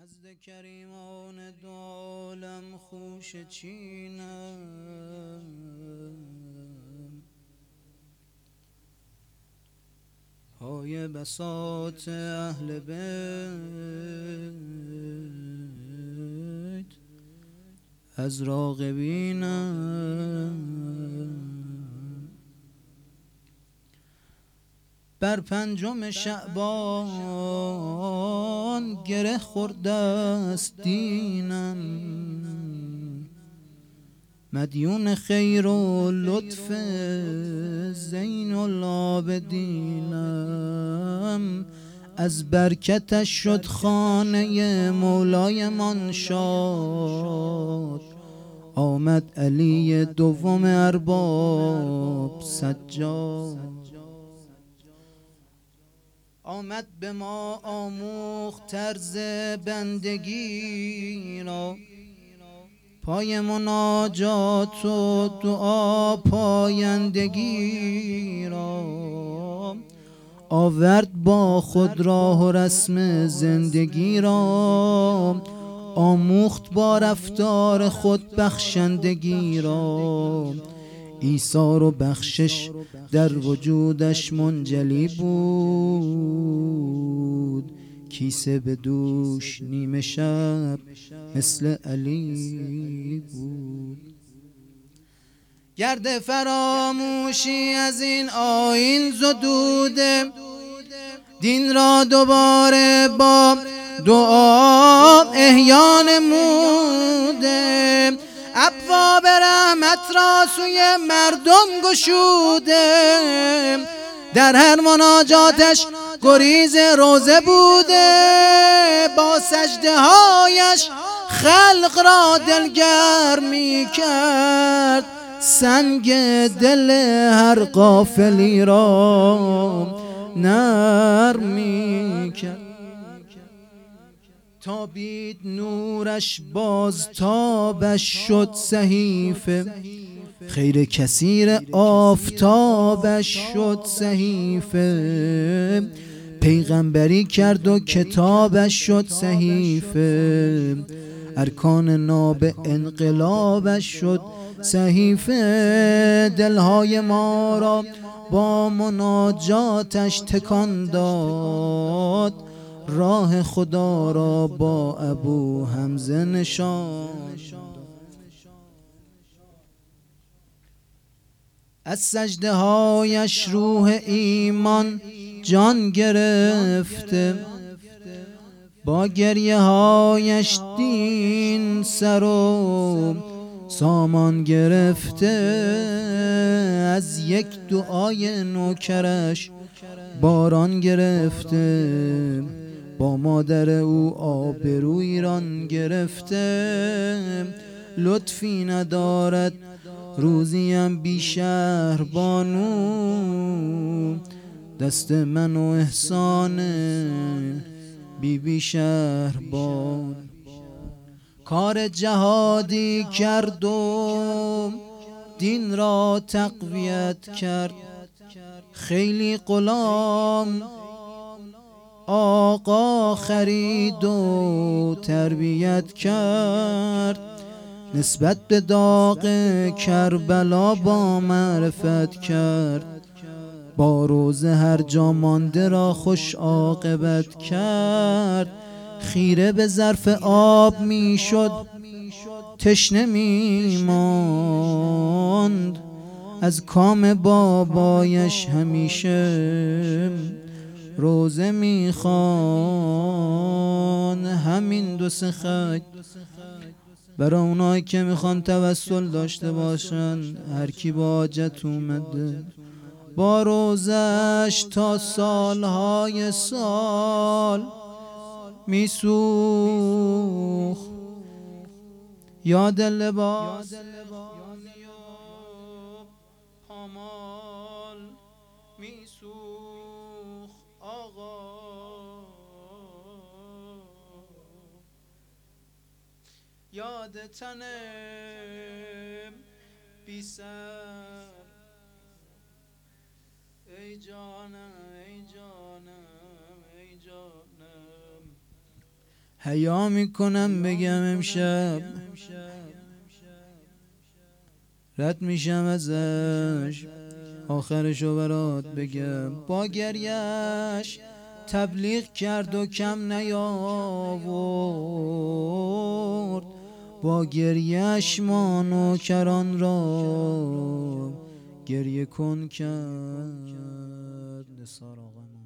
نزد کریمان دو عالم خوش چینم، پای بساط اهل بیت از راغبینم. بر پنجم شعبان گره خورده است دینم، مدیون خیر و لطف زین العابدینم. از برکتش شد خانه مولایمان شاد، آمد علی دوم ارباب سجاد. آمد به ما آموخت طرز بندگی را، پای مناجات و دعا پایندگی را. آورد با خود راه و رسم زندگی را، آموخت با رفتار خود بخشندگی را. ایثار و بخشش در وجودش منجلی بود، کیسه به دوش نیمه شب مثل علی بود. گرد فراموشی از این آیین زدوده، دین را دوباره با دعا احیا نموده. ابواب رحمت را سوی مردم گشوده، در هر مناجاتش گریز روزه بوده. با سجده هایش خلق را دلگرم می کرد، سنگ دل هر غافلی را نرم می کرد. تابید نورش باز تابش شد صحیفه، خیر کثیر آفتابش شد صحیفه. پیغمبری کرد و کتابش شد صحیفه، ارکان ناب انقلابش شد صحیفه. دلهای ما را با مناجاتش تکان داد، راه خدا را با ابو حمزه نشان. از سجده هایش روح ایمان جان گرفته، با گریه هایش دین سر و سامان گرفته. از یک دعای نوکرش باران گرفته، با مادر او آبرو ایران گرفته. لطفی ندارد روزیم بی شهر بانو، دست من و احسان بی شهر بان. کار جهادی کرد و دین را تقویت کرد، خیلی غلام آقا خرید و تربیت کرد. نسبت به داغ کربلا با معرفت کرد، با روزه هر جا مانده را خوش عاقبت کرد. خیره به ظرف آب می شد تشنه می ماند، از کام بابایش همیشه روزه می خوان. همین دو سه خط برای اونایی که میخوان توسل داشته باشن، هر کی با حاجت اومده با روزش تا سالهای سال میسوخت. یاد لباس پامال میسوخت آقا، یاد تنه بی سر. ای جانم ای جانم ای جانم، حیا میکنم بگم امشب رد میشم ازش آخرشو برات بگم. با گریش تبلیغ کرد و کم نیاورد، با گریش ما نوکران را گریه کن کرد. نثار آقا.